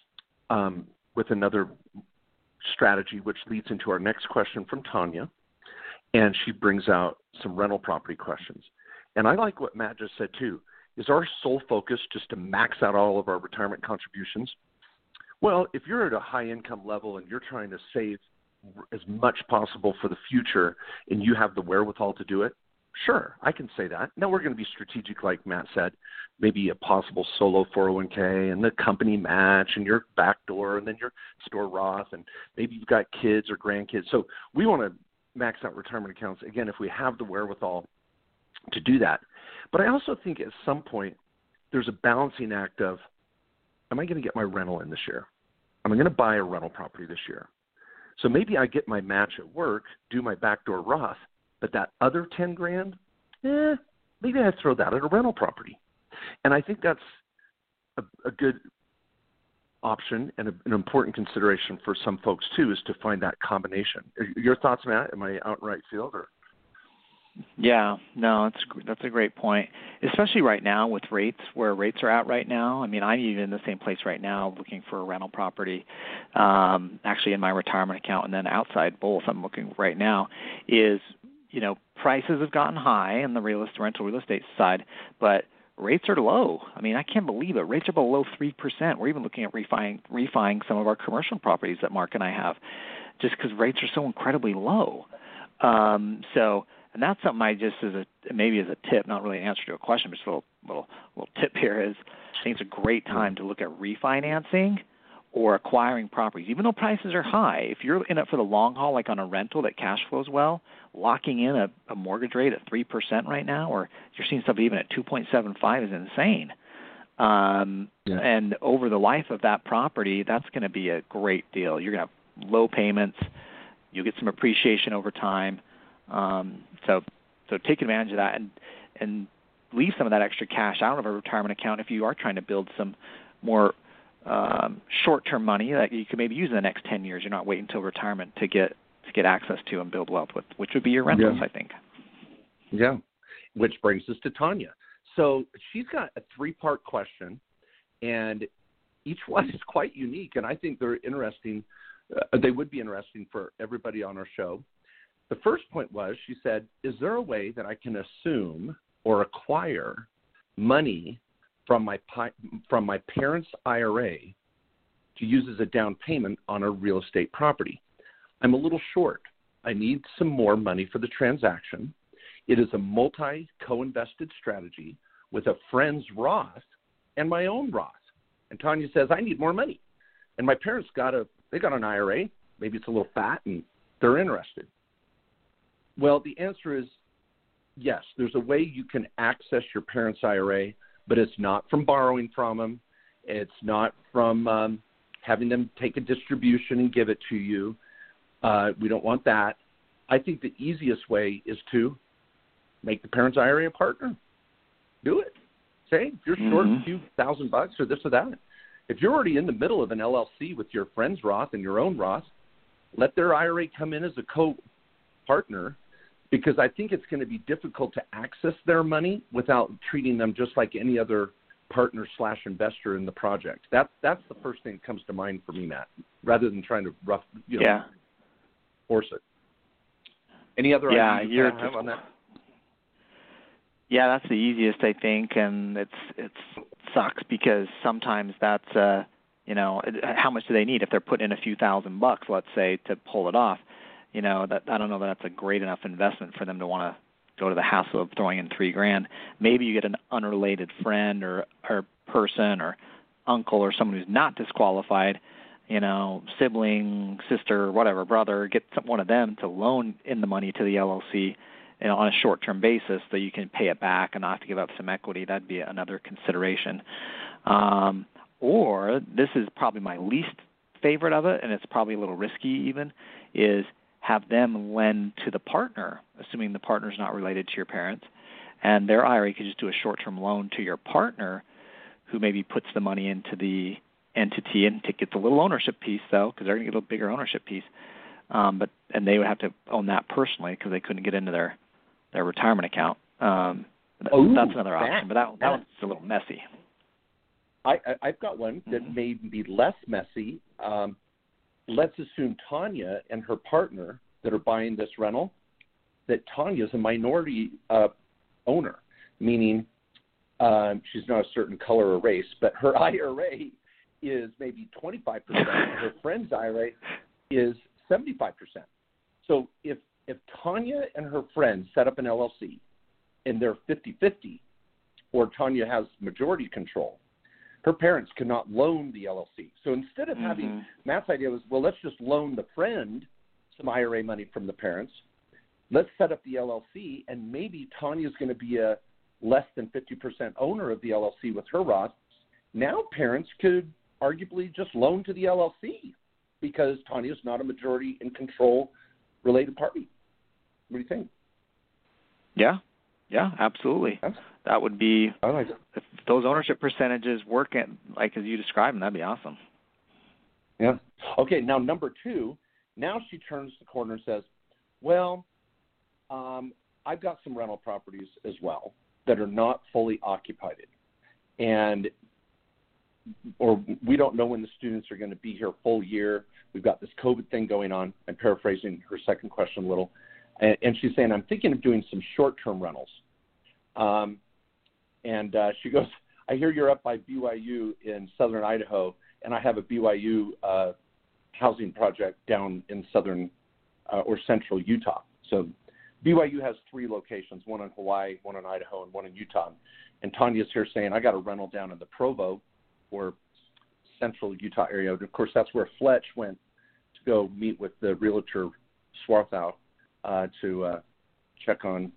S4: with another strategy, which leads into our next question from Tanya, and she brings out some rental property questions. And I like what Matt just said too. Is our sole focus just to max out all of our retirement contributions? Well, if you're at a high income level and you're trying to save as much possible for the future and you have the wherewithal to do it, sure, I can say that. Now we're going to be strategic, like Matt said, maybe a possible solo 401k and the company match and your backdoor and then your store Roth, and maybe you've got kids or grandkids. So we want to max out retirement accounts, again, if we have the wherewithal to do that. But I also think at some point there's a balancing act of, am I going to get my rental in this year? Am I going to buy a rental property this year? So maybe I get my match at work, do my backdoor Roth, but that other $10,000, maybe I throw that at a rental property. And I think that's a good option and an important consideration for some folks too, is to find that combination. Your thoughts, Matt? Am I out in right field? Or?
S5: Yeah, no, that's a great point, especially right now with rates, where rates are at right now. I mean, I'm even in the same place right now looking for a rental property, actually in my retirement account, and then outside both I'm looking right now is, prices have gotten high on the rental real estate side, but rates are low. I mean, I can't believe it. Rates are below 3%. We're even looking at refining some of our commercial properties that Mark and I have, just because rates are so incredibly low. And that's something I just maybe as a tip, not really an answer to a question, but just a little tip here is, I think it's a great time to look at refinancing or acquiring properties. Even though prices are high, if you're in it for the long haul, like on a rental that cash flows well, locking in a mortgage rate at 3% right now, or you're seeing stuff even at 2.75 is insane. And over the life of that property, that's going to be a great deal. You're going to have low payments. You'll get some appreciation over time. So take advantage of that and leave some of that extra cash out of a retirement account if you are trying to build some more short-term money that you can maybe use in the next 10 years. You're not waiting until retirement to get access to and build wealth with, which would be your rentals, I think.
S4: Yeah, which brings us to Tanya. So she's got a 3-part question, and each one is quite unique, and I think they're interesting. They would be interesting for everybody on our show. The first point was, she said, is there a way that I can assume or acquire money from my parents' IRA to use as a down payment on a real estate property? I'm a little short. I need some more money for the transaction. It is a multi-co-invested strategy with a friend's Roth and my own Roth. And Tanya says, I need more money. And my parents got an IRA. Maybe it's a little fat, and they're interested. Well, the answer is yes. There's a way you can access your parents' IRA, but it's not from borrowing from them. It's not from having them take a distribution and give it to you. We don't want that. I think the easiest way is to make the parents' IRA a partner. Do it. Say, if you're short a few $1,000 or this or that. If you're already in the middle of an LLC with your friend's Roth and your own Roth, let their IRA come in as a co-partner, because I think it's going to be difficult to access their money without treating them just like any other partner/investor in the project. That's the first thing that comes to mind for me, Matt, rather than trying to force it. Any other ideas you have on that?
S5: Yeah, that's the easiest, I think, and it sucks because sometimes that's how much do they need if they're putting in a few $1,000, let's say, to pull it off. That I don't know that that's a great enough investment for them to want to go to the hassle of throwing in $3,000. Maybe you get an unrelated friend or person or uncle or someone who's not disqualified, sibling, sister, whatever, brother, get one of them to loan in the money to the LLC on a short-term basis so you can pay it back and not have to give up some equity. That'd be another consideration. Or this is probably my least favorite of it, and it's probably a little risky even, is have them lend to the partner, assuming the partner's not related to your parents, and their IRA could just do a short-term loan to your partner who maybe puts the money into the entity and to get the little ownership piece, though, because they're going to get a little bigger ownership piece. and they would have to own that personally because they couldn't get into their retirement account. That's another option, but that one's a little messy.
S4: I've got one that may be less messy. Let's assume Tanya and her partner that are buying this rental, that Tanya's a minority owner, meaning she's not a certain color or race, but her IRA is maybe 25%. Her friend's IRA is 75%. So if Tanya and her friend set up an LLC and they're 50-50, or Tanya has majority control, her parents cannot loan the LLC. So instead of having, Matt's idea was, well, let's just loan the friend some IRA money from the parents. Let's set up the LLC, and maybe Tanya's going to be a less than 50% owner of the LLC with her Roth. Now parents could arguably just loan to the LLC because Tanya's not a majority in control related party. What do you think?
S5: Yeah, absolutely. That would be,
S4: I like it.
S5: If those ownership percentages work at, like as you described them, that'd be awesome.
S4: Yeah. Okay, now number 2, now she turns the corner and says, well, I've got some rental properties as well that are not fully occupied. Or we don't know when the students are going to be here full year. We've got this COVID thing going on. I'm paraphrasing her second question a little. And she's saying, I'm thinking of doing some short-term rentals. She goes, I hear you're up by BYU in southern Idaho, and I have a BYU housing project down in southern or central Utah. So BYU has 3 locations, one in Hawaii, one in Idaho, and one in Utah. And Tanya's here saying, I got a rental down in the Provo or central Utah area. And of course, that's where Fletch went to go meet with the realtor Swarthout to check on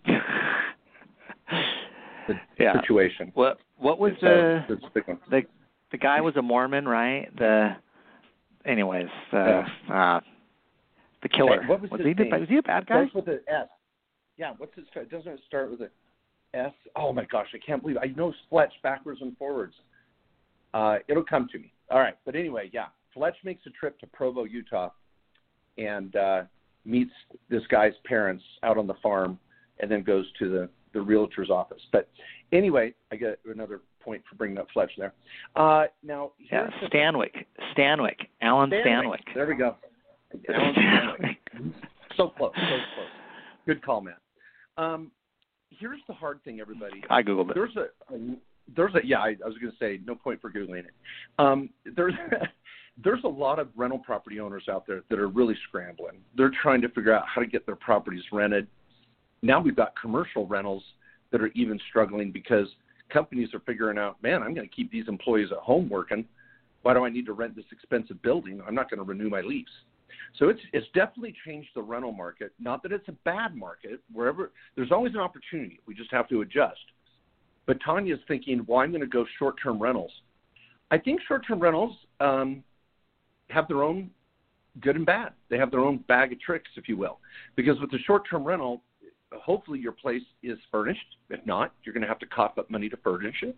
S4: the situation.
S5: What was the guy was a Mormon, right? The killer.
S4: Hey, what was
S5: he a bad guy?
S4: Starts with an S. Yeah, what's his? Doesn't it start with an S? Oh my gosh, I can't believe it. I know Fletch backwards and forwards. It'll come to me. All right, but anyway, yeah, Fletch makes a trip to Provo, Utah, and meets this guy's parents out on the farm, and then goes to the realtor's office. But anyway, I get another point for bringing up Fletch there. Now,
S5: Stanwyck, Alan Stanwyck.
S4: There we go. Alan Stanwyck. So close. Good call, Matt. Here's the hard thing, everybody.
S5: I Googled it.
S4: I was going to say, no point for Googling it. There's a lot of rental property owners out there that are really scrambling. They're trying to figure out how to get their properties rented. Now we've got commercial rentals that are even struggling because companies are figuring out, man, I'm going to keep these employees at home working. Why do I need to rent this expensive building? I'm not going to renew my lease. So it's definitely changed the rental market. Not that it's a bad market. Wherever there's always an opportunity. We just have to adjust. But Tanya's thinking, well, I'm going to go short-term rentals. I think short-term rentals have their own good and bad. They have their own bag of tricks, if you will. Because with the short-term rental, hopefully your place is furnished. If not, you're going to have to cough up money to furnish it.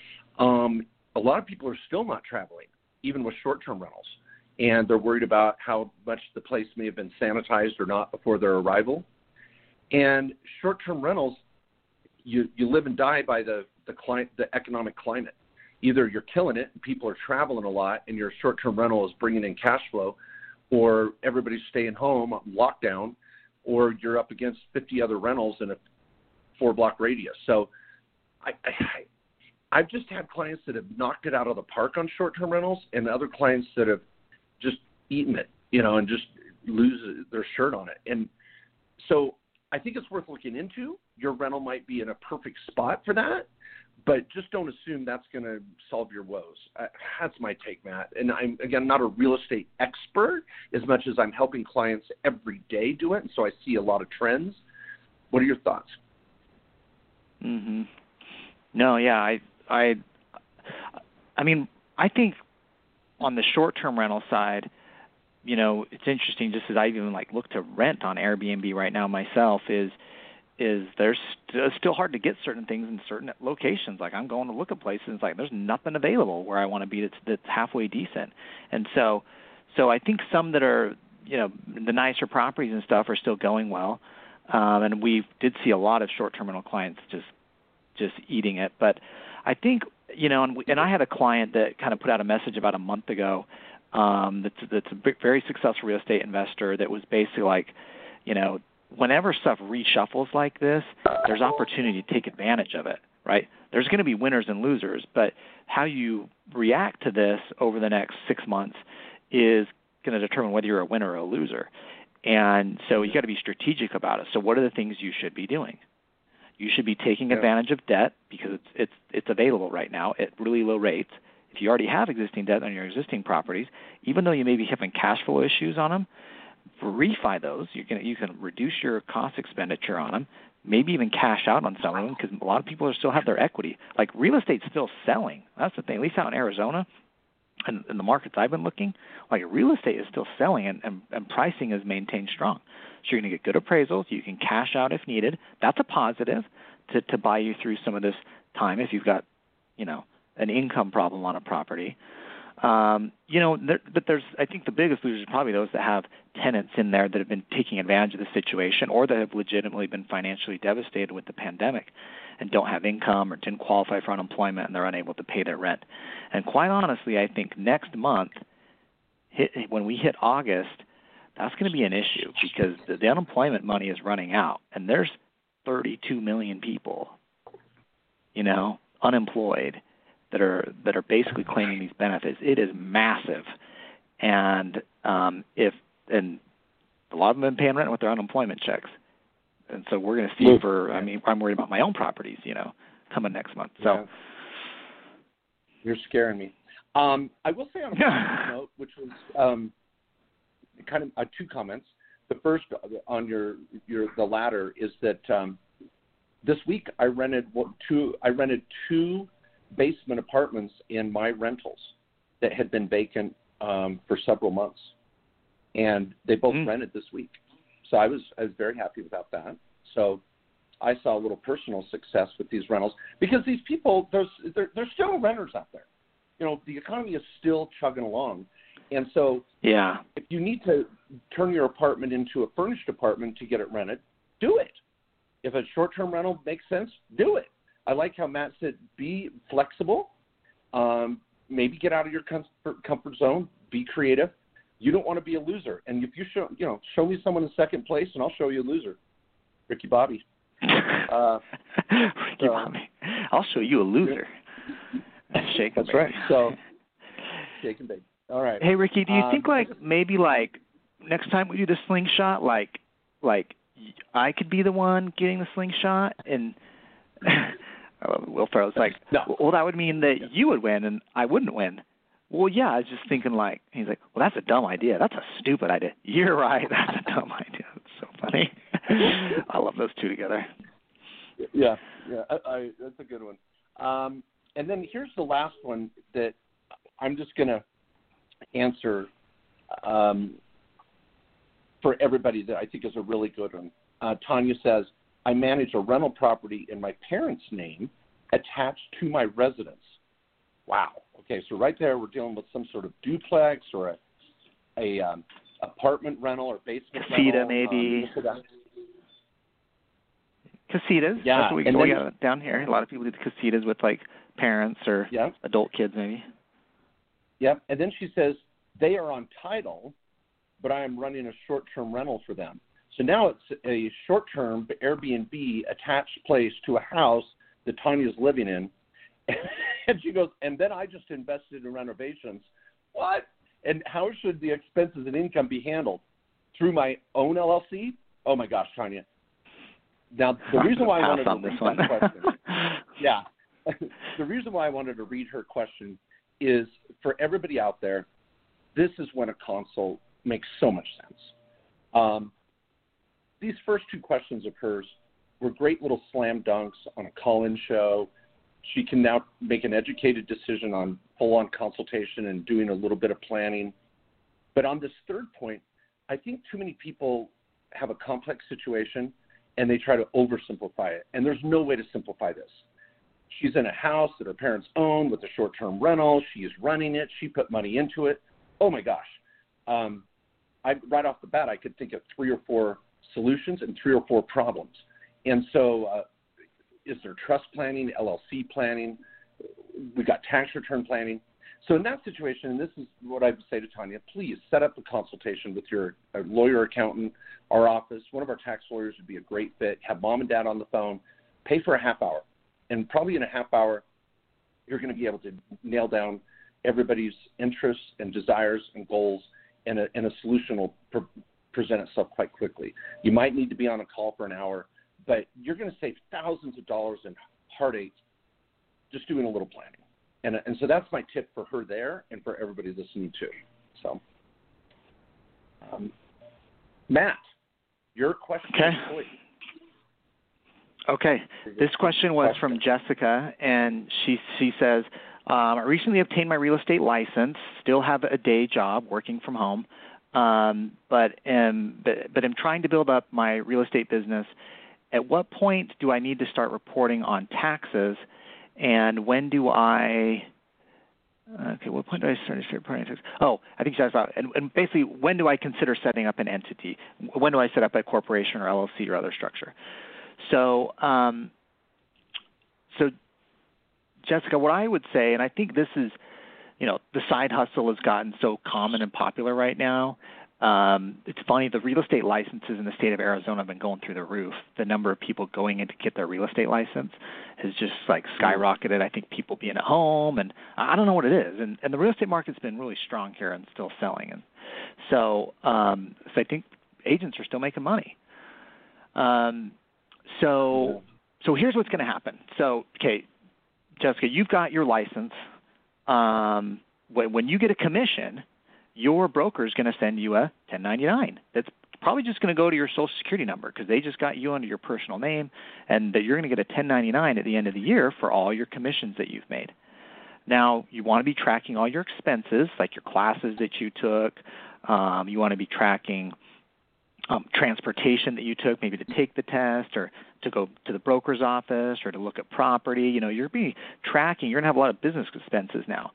S4: A lot of people are still not traveling, even with short-term rentals. And they're worried about how much the place may have been sanitized or not before their arrival. And short-term rentals, you live and die by the economic climate. Either you're killing it and people are traveling a lot and your short-term rental is bringing in cash flow, or everybody's staying home on lockdown, or you're up against 50 other rentals in a 4-block radius. So I've just had clients that have knocked it out of the park on short-term rentals, and other clients that have just eaten it, and just lose their shirt on it. And so I think it's worth looking into. Your rental might be in a perfect spot for that, but just don't assume that's going to solve your woes. That's my take, Matt. And I'm, again, not a real estate expert as much as I'm helping clients every day do it, and so I see a lot of trends. What are your thoughts?
S5: Mm-hmm. No, yeah, I mean, I think on the short-term rental side, it's interesting. Just as I even look to rent on Airbnb right now myself, is there's still hard to get certain things in certain locations. Like I'm going to look at places, and it's like there's nothing available where I want to be that's halfway decent. And so I think some that are the nicer properties and stuff are still going well. And we did see a lot of short-term rental clients just eating it. But I think, and I had a client that kind of put out a message about a month ago that's a very successful real estate investor that was basically like, whenever stuff reshuffles like this, there's opportunity to take advantage of it, right? There's going to be winners and losers, but how you react to this over the next 6 months is going to determine whether you're a winner or a loser. And so you got to be strategic about it. So what are the things you should be doing? You should be taking advantage of debt because it's available right now at really low rates. If you already have existing debt on your existing properties, even though you may be having cash flow issues on them, refi those. You can reduce your cost expenditure on them, maybe even cash out on some of them because a lot of people still have their equity. Like real estate's still selling. That's the thing. At least out in Arizona and in the markets I've been looking, like real estate is still selling and pricing is maintained strong. So you're going to get good appraisals. You can cash out if needed. That's a positive to buy you through some of this time if you've got, an income problem on a property. But there's, I think the biggest losers are probably those that have tenants in there that have been taking advantage of the situation or that have legitimately been financially devastated with the pandemic and don't have income or didn't qualify for unemployment and they're unable to pay their rent. And quite honestly, I think next month, when we hit August, that's going to be an issue because the unemployment money is running out and there's 32 million people, unemployed that are basically claiming these benefits. It is massive, and a lot of them have been paying rent with their unemployment checks, and so we're going to see. I'm worried about my own properties, coming next month. So
S7: you're scaring me. I will say on a note, which was kind of two comments. The first on the latter is that this week I rented two basement apartments in my rentals that had been vacant for several months, and they both rented this week. So I was very happy about that. So I saw a little personal success with these rentals because these people, there's still renters out there. The economy is still chugging along, and so if you need to turn your apartment into a furnished apartment to get it rented, do it. If a short-term rental makes sense, do it. I like how Matt said, be flexible, maybe get out of your comfort zone, be creative. You don't want to be a loser. And if you show me someone in second place and I'll show you a loser. Ricky Bobby.
S5: Ricky Bobby. I'll show you a loser. Shake and
S7: That's right. So, shake and bake. All right.
S5: Hey, Ricky, do you think maybe next time we do the slingshot, like I could be the one getting the slingshot and Will Ferrell's like, no. Well, that would mean that you would win and I wouldn't win. Well, yeah, I was just thinking he's like, well, that's a dumb idea. That's a stupid idea. You're right. That's a dumb idea. It's so funny. I love those two together.
S7: Yeah, that's a good one. And then here's the last one that I'm just going to answer for everybody that I think is a really good one. Tanya says, I manage a rental property in my parents' name attached to my residence. Wow. Okay, so right there we're dealing with some sort of duplex or a apartment rental or basement
S5: casita
S7: rental.
S5: Maybe. Casitas.
S7: Yeah.
S5: That's what we got down here. A lot of people do the casitas with parents or adult kids maybe.
S7: Yep. And then she says, they are on title, but I am running a short-term rental for them. So now it's a short-term Airbnb attached place to a house that Tanya's living in. And she goes, and then I just invested in renovations. What? And how should the expenses and income be handled? Through my own LLC? Oh, my gosh, Tanya. Now, the reason why I wanted to read that question, the reason why I wanted to read her question is for everybody out there, this is when a consult makes so much sense. These first two questions of hers were great little slam dunks on a call-in show. She can now make an educated decision on full-on consultation and doing a little bit of planning. But on this third point, I think too many people have a complex situation and they try to oversimplify it. And there's no way to simplify this. She's in a house that her parents own with a short-term rental. She is running it. She put money into it. Oh, my gosh. right off the bat, I could think of 3 or 4 solutions and 3 or 4 problems. And so is there trust planning, LLC planning? We got tax return planning. So in that situation, and this is what I would say to Tanya, please set up a consultation with your lawyer, accountant, our office. One of our tax lawyers would be a great fit. Have mom and dad on the phone. Pay for a half hour. And probably in a half hour, you're going to be able to nail down everybody's interests and desires and goals, and a solution will present itself quite quickly. You might need to be on a call for an hour, but you're going to save thousands of dollars in heartache just doing a little planning. And so that's my tip for her there and for everybody listening too. So, Matt, your question.
S5: Okay. This question was from Jessica, and she says, I recently obtained my real estate license, still have a day job working from home, but am trying to build up my real estate business. At what point do I need to start reporting on taxes? And when do what point do I start reporting taxes? Oh, I think she asked about, and basically, when do I consider setting up an entity? When do I set up a corporation or LLC or other structure? So, Jessica, what I would say, and I think this is, the side hustle has gotten so common and popular right now. It's funny, the real estate licenses in the state of Arizona have been going through the roof. The number of people going in to get their real estate license has just skyrocketed. I think people being at home, and I don't know what it is. And the real estate market's been really strong here and still selling. And so I think agents are still making money. So here's what's going to happen. So, okay, Jessica, you've got your license. When you get a commission, your broker is going to send you a 1099. That's probably just going to go to your Social Security number because they just got you under your personal name, and that you're going to get a 1099 at the end of the year for all your commissions that you've made. Now, you want to be tracking all your expenses, like your classes that you took. You want to be tracking transportation that you took, maybe to take the test or to go to the broker's office or to look at property. You're going to be tracking. You're going to have a lot of business expenses now.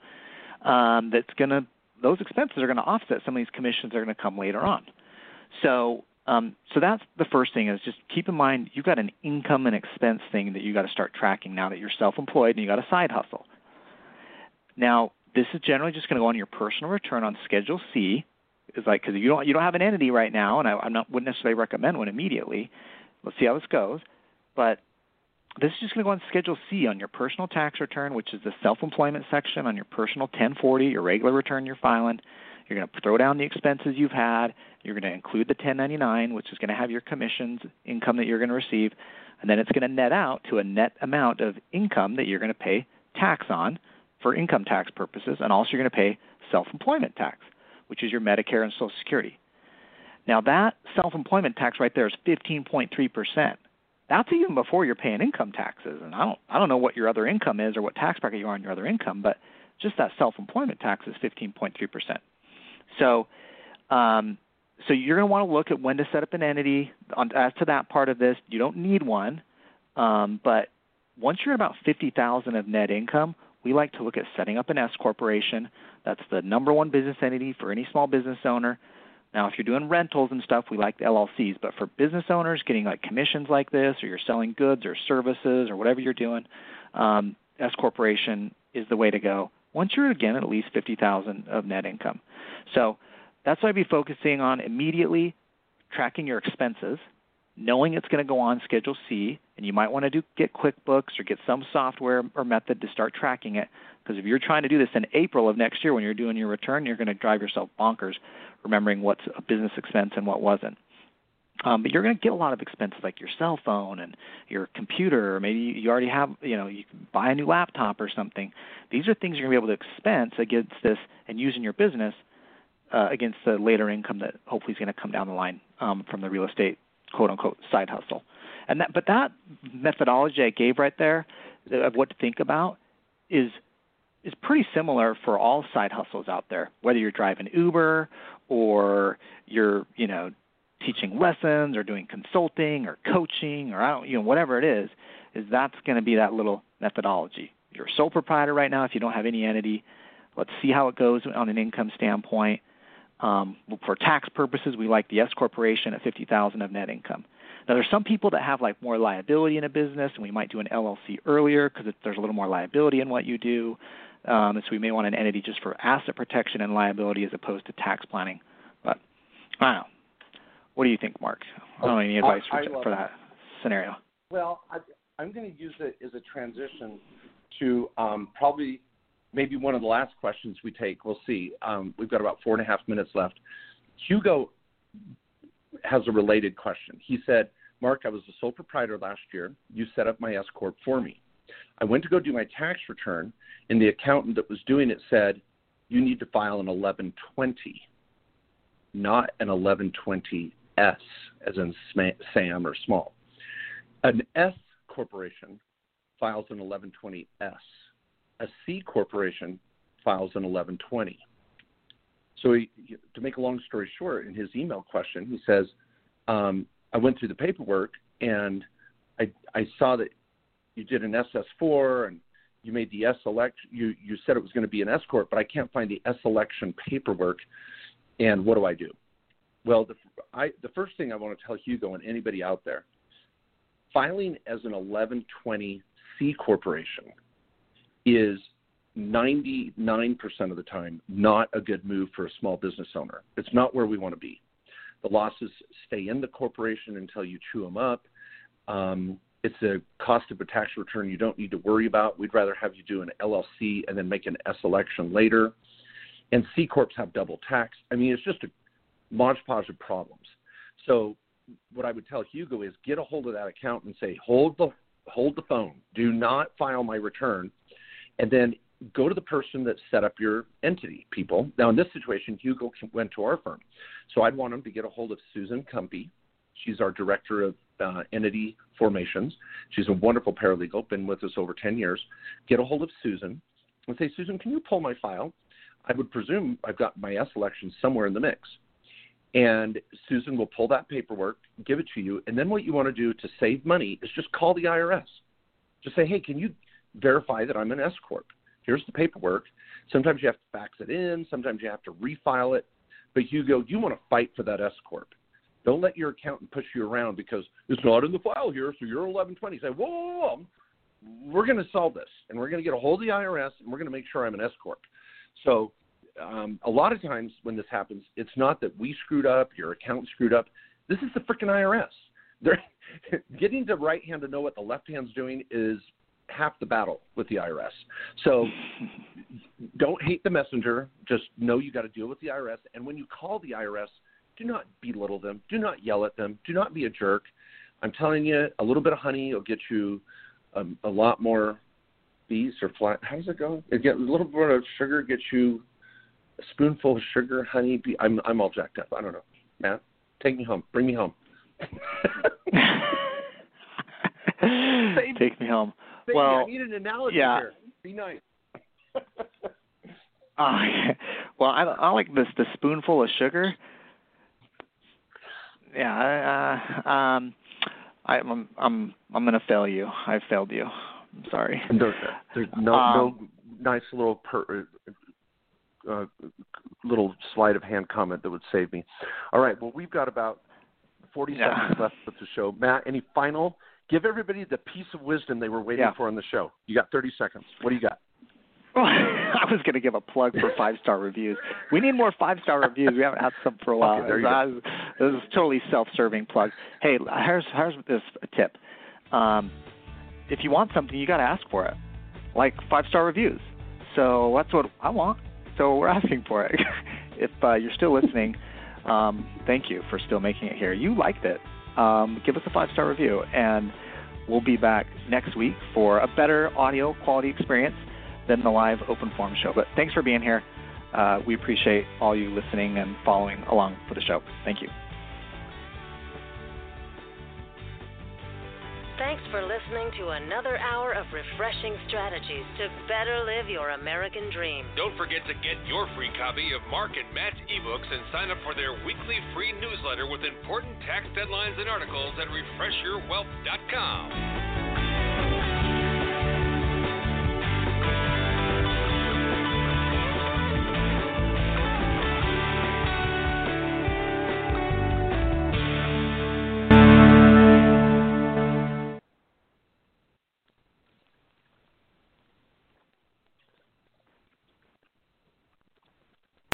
S5: Those expenses are going to offset some of these commissions that are going to come later on. So that's the first thing, is just keep in mind you've got an income and expense thing that you got to start tracking now that you're self-employed and you got a side hustle. Now, this is generally just going to go on your personal return on Schedule C. It's because you don't have an entity right now, and I wouldn't necessarily recommend one immediately. Let's see how this goes. But this is just going to go on Schedule C on your personal tax return, which is the self-employment section on your personal 1040, your regular return you're filing. You're going to throw down the expenses you've had. You're going to include the 1099, which is going to have your commissions, income that you're going to receive, and then it's going to net out to a net amount of income that you're going to pay tax on for income tax purposes, and also you're going to pay self-employment tax, which is your Medicare and Social Security. Now, that self-employment tax right there is 15.3%. That's even before you're paying income taxes. And I don't know what your other income is or what tax bracket you are on your other income, but just that self-employment tax is 15.3%. So you're going to want to look at when to set up an entity. As to that part of this, you don't need one, but once you're at about $50,000 of net income, we like to look at setting up an S corporation. That's the number one business entity for any small business owner. Now, if you're doing rentals and stuff, we like the LLCs. But for business owners getting commissions like this, or you're selling goods or services or whatever you're doing, S corporation is the way to go once you're, again, at least $50,000 of net income. So that's what I'd be focusing on immediately, tracking your expenses, knowing it's going to go on Schedule C, and you might want to get QuickBooks or get some software or method to start tracking it, because if you're trying to do this in April of next year when you're doing your return, you're going to drive yourself bonkers remembering what's a business expense and what wasn't. But you're going to get a lot of expenses like your cell phone and your computer, or maybe you already have, you can buy a new laptop or something. These are things you're going to be able to expense against this and use in your business against the later income that hopefully is going to come down the line from the real estate, quote-unquote, side hustle. But that methodology I gave right there of what to think about is pretty similar for all side hustles out there, whether you're driving Uber or you're, teaching lessons or doing consulting or coaching or whatever it is that's going to be that little methodology. You're a sole proprietor right now if you don't have any entity. Let's see how it goes on an income standpoint. For tax purposes, we like the S corporation at $50,000 of net income. Now, there's some people that have like more liability in a business, and we might do an LLC earlier because there's a little more liability in what you do. And so we may want an entity just for asset protection and liability as opposed to tax planning. But I don't know. What do you think, Mark? I don't know any advice for that scenario.
S7: Well, I'm going to use it as a transition to probably maybe one of the last questions we take. We'll see. We've got about 4.5 minutes left. Hugo has a related question. He said, Mark, I was the sole proprietor last year. You set up my S Corp for me. I went to go do my tax return, and the accountant that was doing it said, you need to file an 1120, not an 1120S, as in Sam or small. An S corporation files an 1120S. A C corporation files an 1120. So to make a long story short, in his email question, he says, I went through the paperwork, and I saw that you did an SS4, and you made the S election. You said it was going to be an S Corp, but I can't find the S election paperwork, and what do I do? Well, the first thing I want to tell Hugo and anybody out there, filing as an 1120 C corporation is 99% of the time not a good move for a small business owner. It's not where we want to be. The losses stay in the corporation until you chew them up. It's a cost of a tax return you don't need to worry about. We'd rather have you do an LLC and then make an S election later. And C Corps have double tax. I mean, it's just a hodgepodge of problems. So what I would tell Hugo is get a hold of that accountant and say, hold the phone. Do not file my return. And then go to the person that set up your entity, people. Now, in this situation, Hugo went to our firm. So I'd want him to get a hold of Susan Cumpy. She's our director of entity formations. She's a wonderful paralegal, been with us over 10 years. Get a hold of Susan and say, Susan, can you pull my file? I would presume I've got my S election somewhere in the mix. And Susan will pull that paperwork, give it to you, and then what you want to do to save money is just call the IRS. Just say, hey, can you verify that I'm an S Corp? Here's the paperwork. Sometimes you have to fax it in. Sometimes you have to refile it. But Hugo, you want to fight for that S Corp. Don't let your accountant push you around because it's not in the file here, so you're 1120. Say, whoa, we're going to solve this, and we're going to get a hold of the IRS, and we're going to make sure I'm an S Corp. So a lot of times when this happens, it's not that we screwed up, your accountant screwed up. This is the freaking IRS. They're getting the right hand to know what the left hand's doing is half the battle with the IRS. So don't hate the messenger. Just know you got to deal with the IRS. And when you call the IRS, do not belittle them. Do not yell at them. Do not be a jerk. I'm telling you, a little bit of honey will get you a lot more bees or flat. How does it go? A little bit of sugar gets you a spoonful of sugar, honey. I'm all jacked up. I don't know. Matt, take me home. Bring me home.
S5: Take me home.
S7: Baby,
S5: well,
S7: I need an analogy here. Be nice.
S5: Well, I like the spoonful of sugar. Yeah, I'm going to fail you. I failed you. I'm sorry.
S7: There's no nice little little sleight of hand comment that would save me. All right. Well, we've got about 40 seconds left with the show. Matt, any final? Give everybody the piece of wisdom they were waiting for on the show. You got 30 seconds. What do you got?
S5: Well, I was going to give a plug for 5-star reviews. We need more 5-star reviews. We haven't had some for a while.
S7: Okay, there you go.
S5: This is a totally self-serving plug. Hey, here's this tip. If you want something, you got to ask for it, like 5-star reviews. So that's what I want. So we're asking for it. If you're still listening, thank you for still making it here. You liked it. Give us a 5-star review, and we'll be back next week for a better audio quality experience than the live open forum show. But thanks for being here. We appreciate all you listening and following along for the show. Thank you.
S3: Thanks for listening to another hour of refreshing strategies to better live your American dream.
S2: Don't forget to get your free copy of Mark and Matt's ebooks and sign up for their weekly free newsletter with important tax deadlines and articles at refreshyourwealth.com.